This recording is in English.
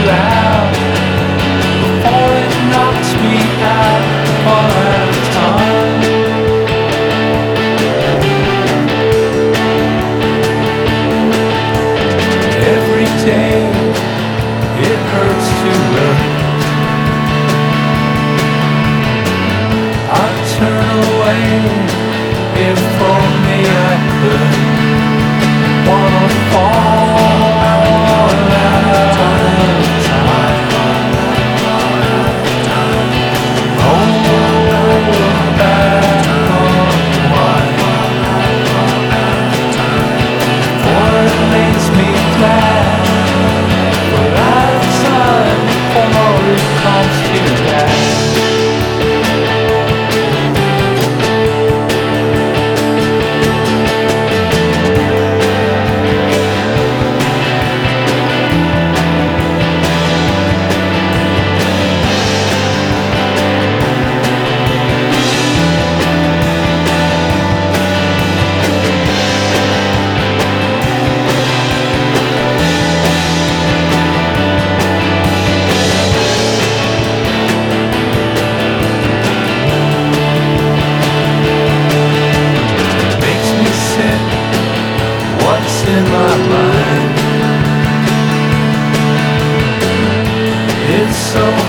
out before it knocks me out all at a time. Every day it hurts to look. I'd turn away if only I could. Wanna fall out of time. Hold back on wine. For it makes me glad. But I've time before it comes to that. What's in my mind? It's so